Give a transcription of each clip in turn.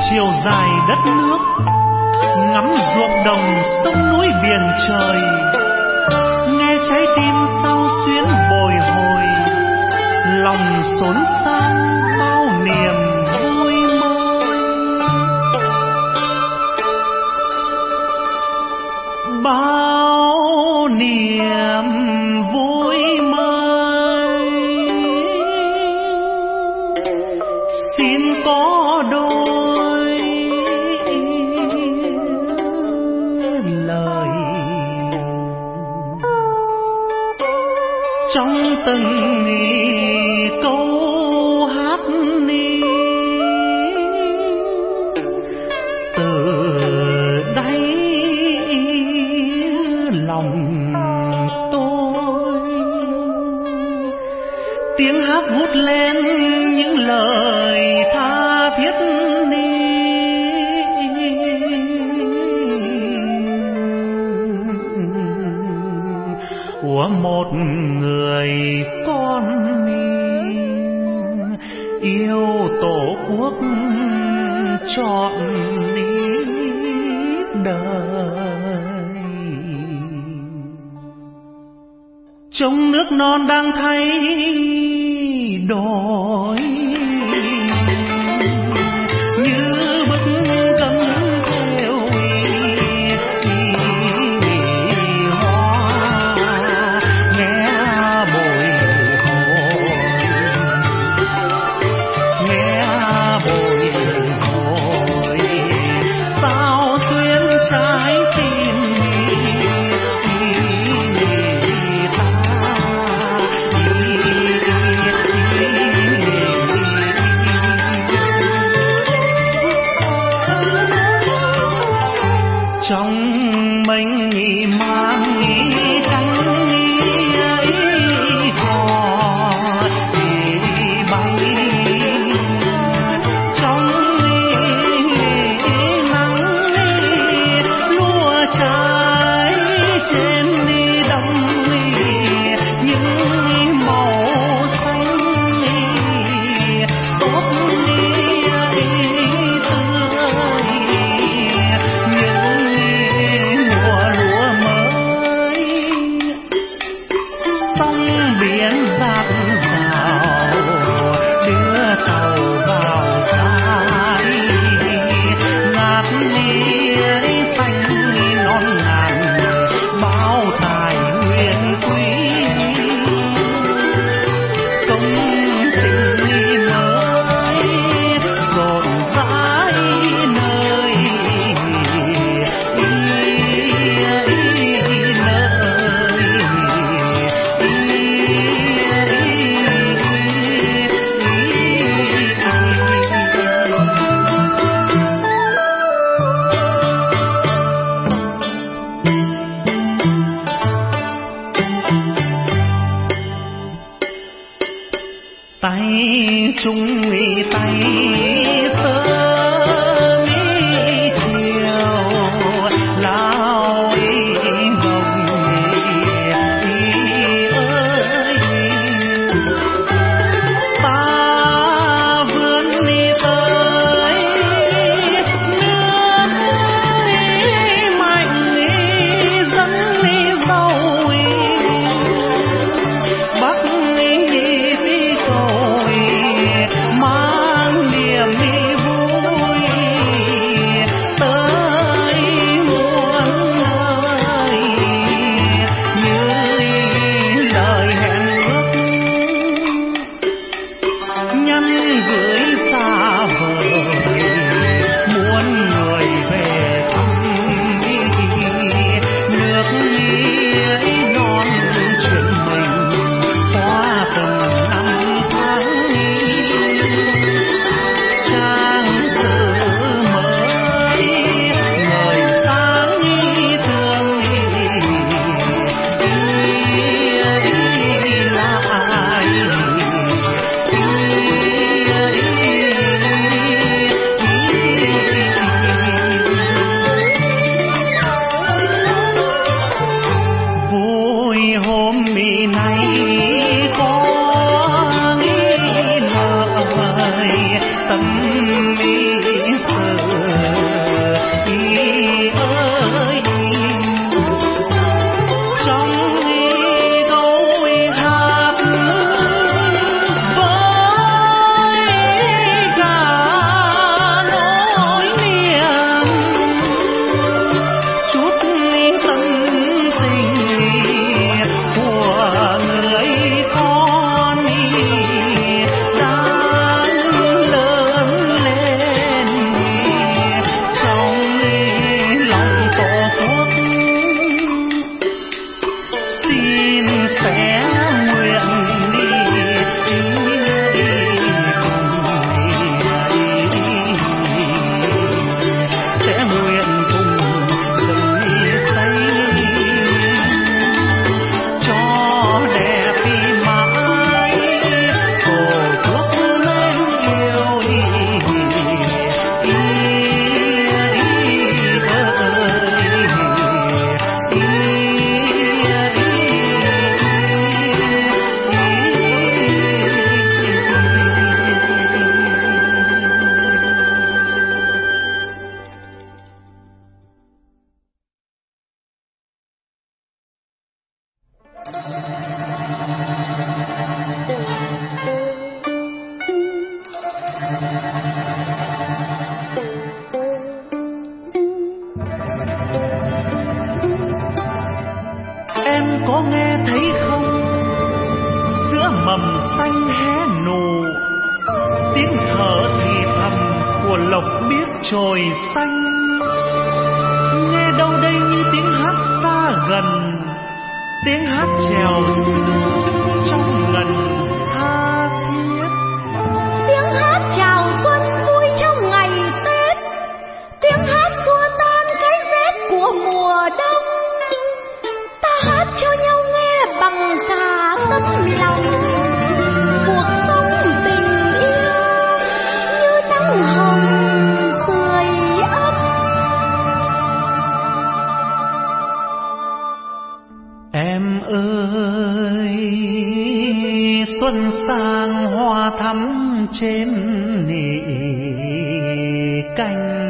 chiều dài đất nước, ngắm ruộng đồng sông núi biển trời, nghe trái tim sao xuyến bồi hồi, lòng xốn sang bao niềm vui mới, bao niềm vui mới. Xin có đôi lời trong từng câu hát ni, từ đáy lòng tôi. Tiếng hát vút lên những lời tha thiết ni, của một người con yêu tổ quốc trọn đời. Trong nước non đang thay đổi như bức cấm theo hoa, nghe bồi hồi, nghe bồi hồi, sao xuyến trái tim trong mình mang cánh ấy hò bay trong nắng lúa trái trên đồng những màu xanh tốt tươi. Biển dạt vào đưa tàu vào dài, ngát lia xanh non ngàn bao tài nguyên quý, công trình mới rộn rãi nơi tay chung tay sớm chiều lao ngồng ơi, ta vươn đi tới nước mạnh dẫn đi dâu bắc mang niềm vui tới muôn nơi, như lời hẹn ước nhắn gửi xa vời muốn người về thăm nước non chuyện mình qua từng năm tháng. Trang sử mới người sáng thương lại vui hôm nay có nghĩ lời tâm ý sự sẽ nguyện có nghe thấy không, giữa mầm xanh hé nụ, tiếng thở thì thầm của lộc biếc chồi xanh. Nghe đâu đây như tiếng hát xa gần, tiếng hát chèo sương trong ngần tha thiết. Tiếng hát chào xuân vui trong ngày Tết, tiếng hát xua tan cái rét của mùa đông. Hát cho nhau nghe bằng cả tấm lòng, cuộc sống tình yêu như nắng hồng sưởi ấm. Em ơi, xuân sang hoa thắm trên nỉ cành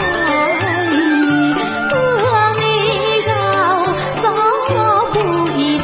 vui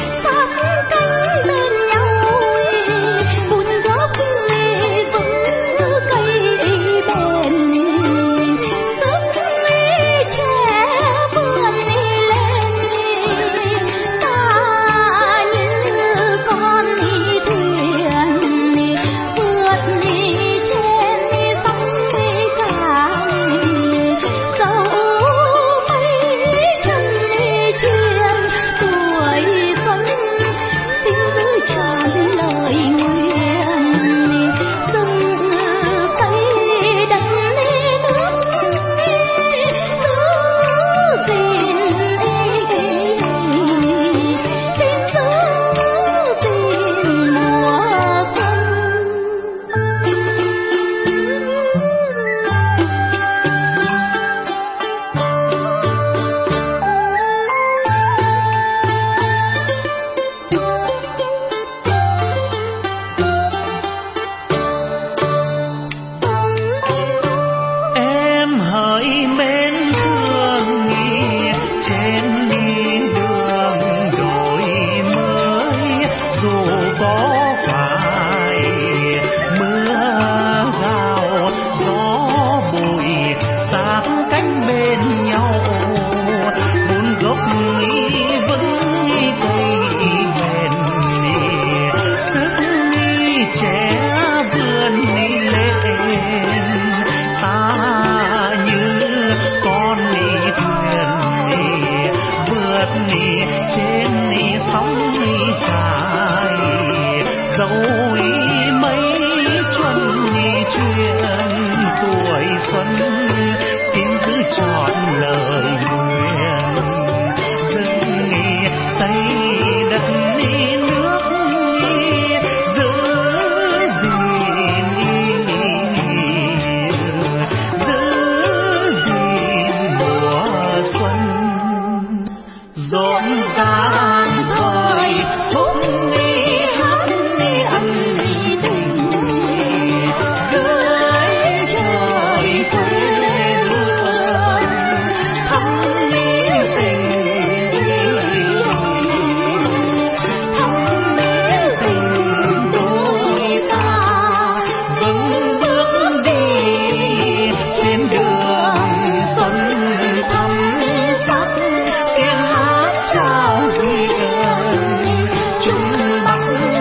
lướt trên sóng dài, dẫu mấy chuân chuyện tuổi xuân, xin cứ trọn lời nguyện dừng tây đất nước giữ gìn mùa xuân rộn ràng thời phúc hát ân tình dưới trời quê hương thắm tình đôi ta vững bước đi trên đường xuân thắm sắc tiếng hát trao duyên chung bắc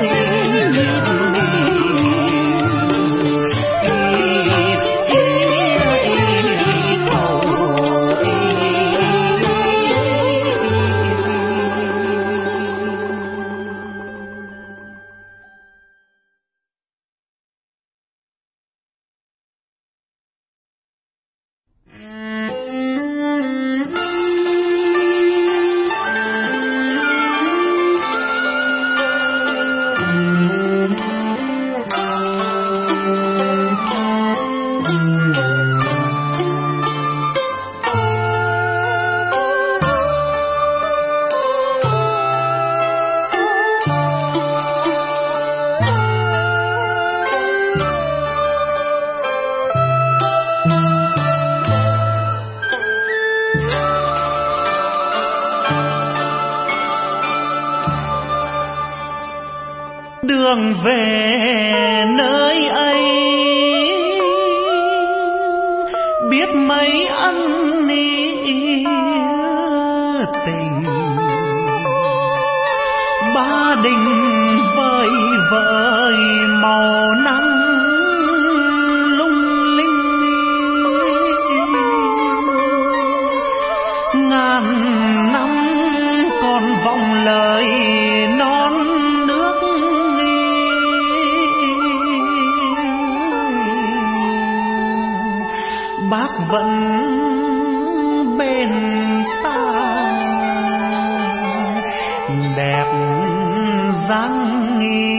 đường về nơi ấy biết mấy ân tình, Ba Đình vơi vơi màu nắng lung linh, ngàn năm còn vọng lời non nước, bác vẫn bên ta đẹp dáng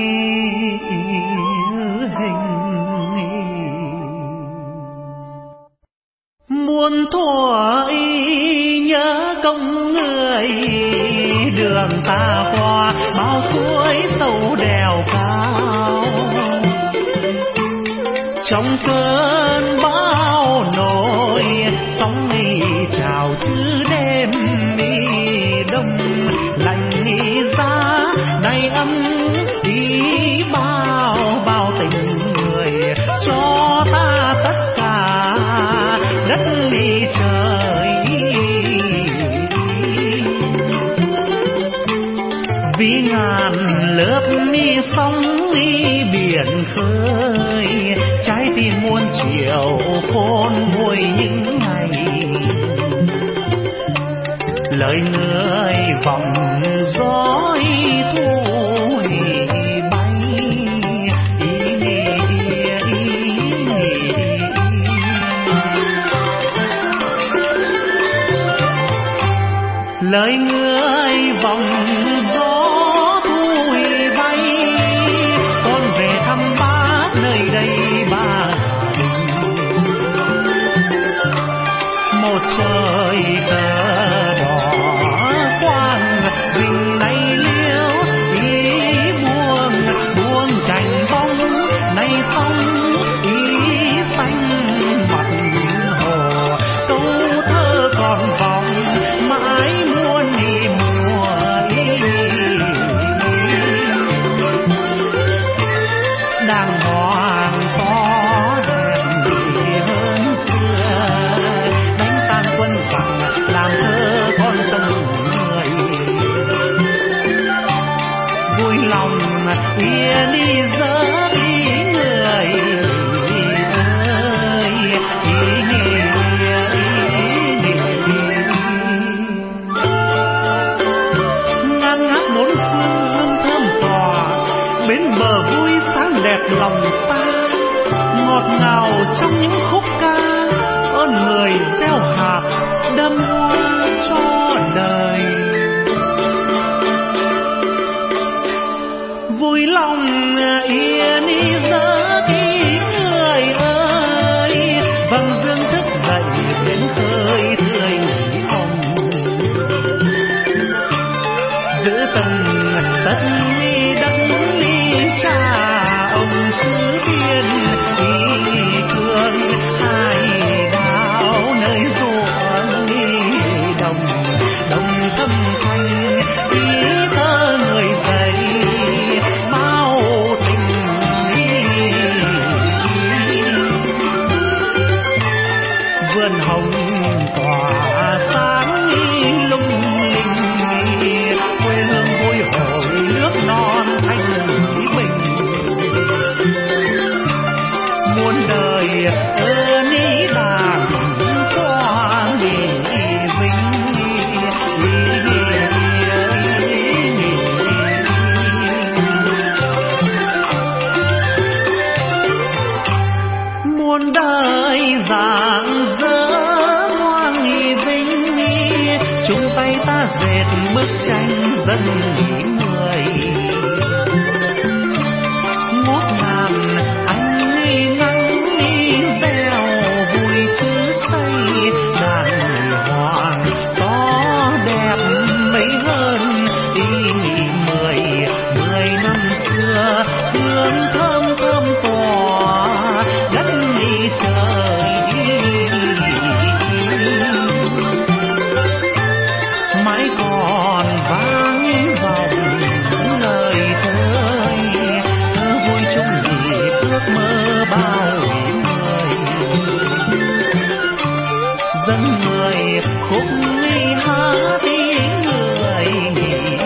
hình, muôn thuở nhớ công người đường ta qua bao suối sâu đèo cao, trong cơn bão nổi sóng chào thứ đêm đông lạnh giá này ấm ý bao tình người cho ta tất cả đất trời, vì ngàn lớp sóng biển khơi trái tim muôn chiều khôn nguôi những ngày, lời người vòng gió thôi bay, lời người vòng gió thôi bay, con về thăm bác nơi đây Ba Đình, một trời cờ đỏ quang rình này liêu ý buông cành bông này sông ý xanh mặt hồ, câu thơ còn vòng mãi muôn mùa ý. lòng ta, ngọt ngào trong những khúc ca ơn người gieo hạt đơm hoa cho đời. Vui lòng yên giấc người ơi, vầng dương thức dậy đến khơi tươi nghỉ hồng, giữ từng tất đất ly cha ông xứ biên đi thương hai đào nơi ruộng đồng đồng thâm thanh ý thơ người dậy bao tình vườn hồng tỏa sáng lung linh, quê hương vui hồi nước non thanh bình, muôn đời ơn ý đàn hoa vinh. Muôn đời rạng rỡ hoang vinh, chung tay ta dệt bức tranh dân người. Ngút ngàn anh nắng gieo vui chứ say, đàn hoàng to đẹp mấy hơn ý mười năm xưa, hương thơm thơm tỏa đất trời. Mãi còn vang vọng lời thơ vui chung nhịp ước mơ bao người, dẫn người khúc hát người nghỉ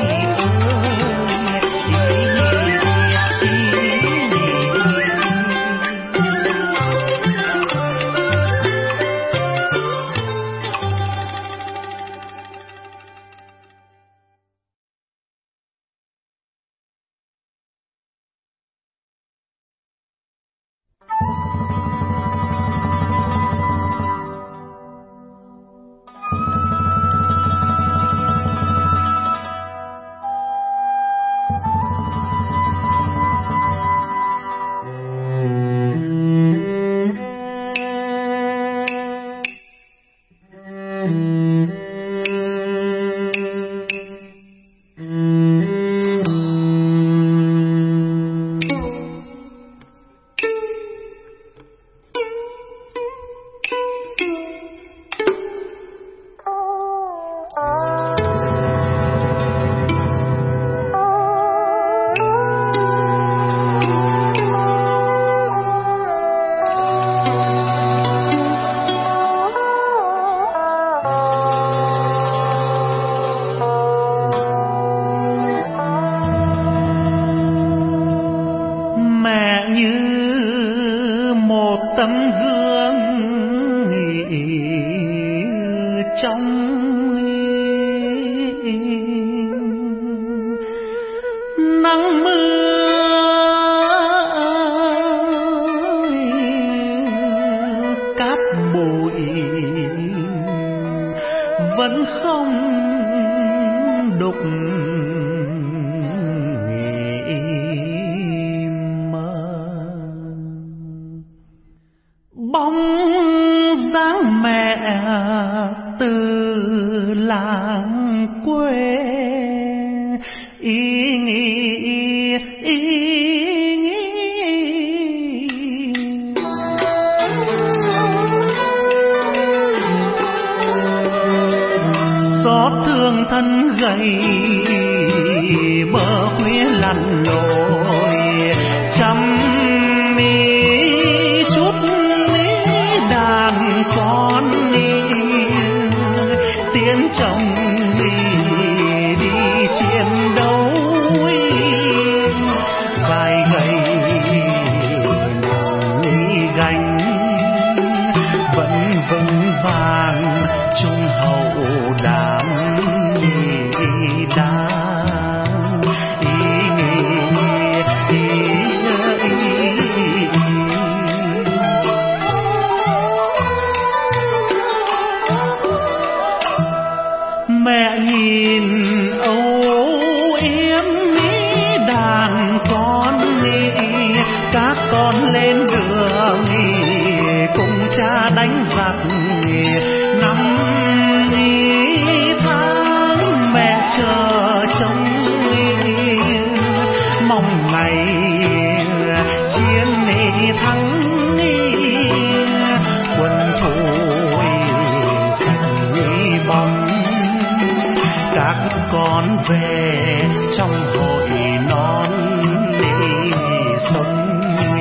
nắng mưa cát bụi vẫn không đục bóng dáng mẹ từ làng quê xót thương thân gầy bờ khuya lặn lội chăm chút đàn con tiến chồng đi chiến đấu vai gầy gánh vẫn vững vàng trung hậu đám đá đón về trong hội non sống.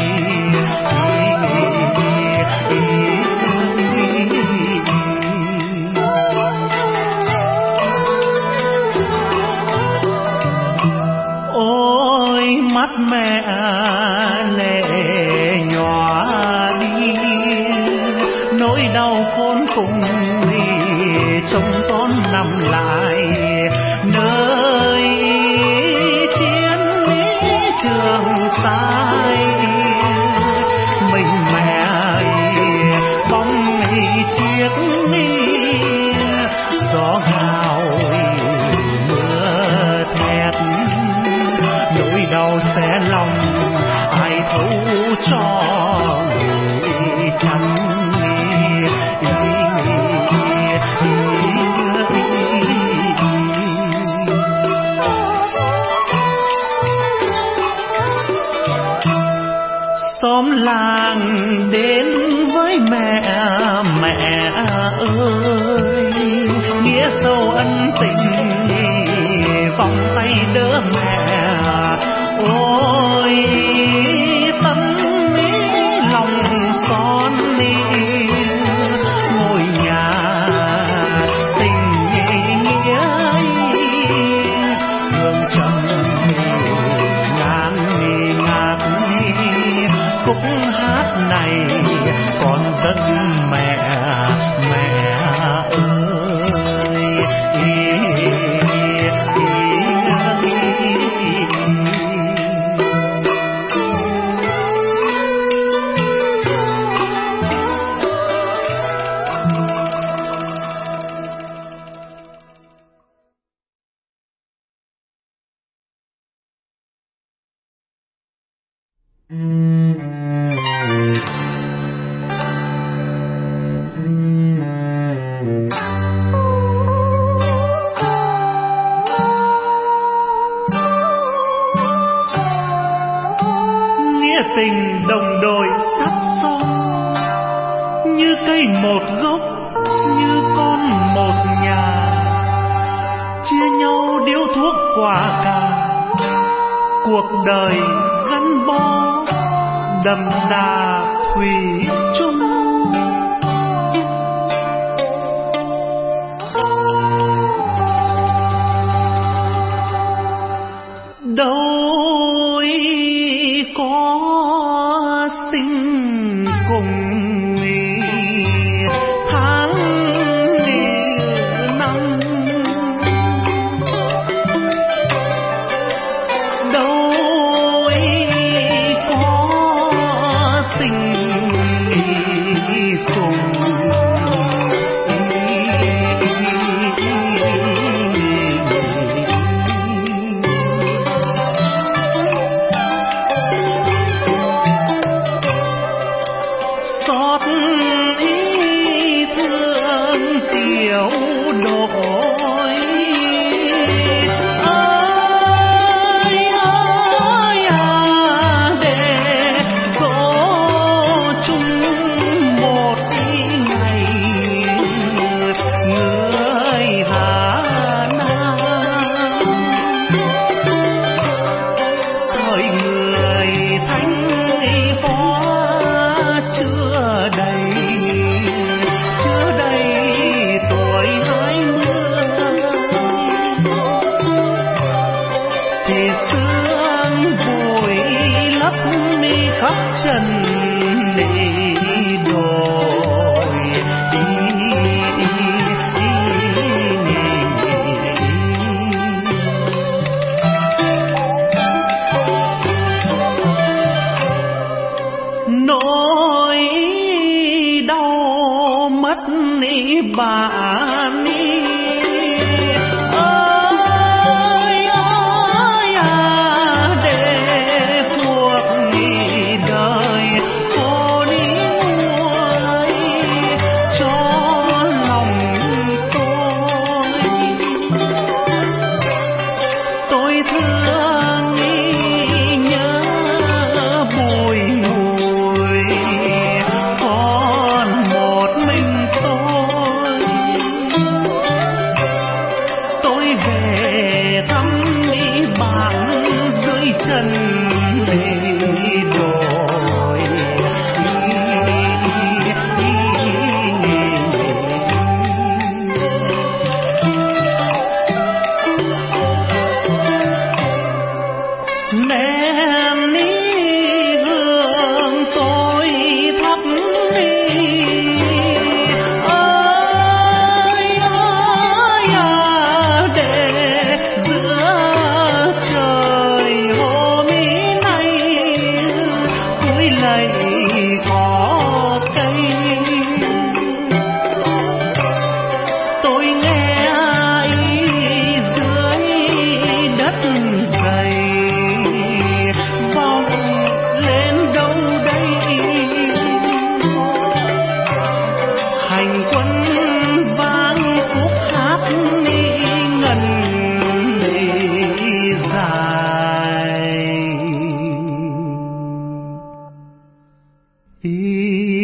Ôi mắt mẹ lệ nhòa đi, nỗi đau khốn cùng trông con nằm lại nơi chiến trường sai. Mình mẹ bóng chiếc gió gào mưa thét, nỗi đau xé lòng ai thấu cho người chẳng. Xóm làng đến với mẹ, mẹ ơi nghĩa sâu ân tình vòng tay đỡ mẹ. Ôi tấm lòng con ngôi nhà tình nghĩa hương trầm ngàn ngạt. Khúc hát này con rất mẹ, mẹ ơi. Tình đồng đội sát son như cây một gốc, như con một nhà, chia nhau điếu thuốc quả cà. Cuộc đời gắn bó đậm đà thủy chung. Đâu có sinh cùng tháng năm, đâu có sinh hành quân vang khúc hát ngân dài.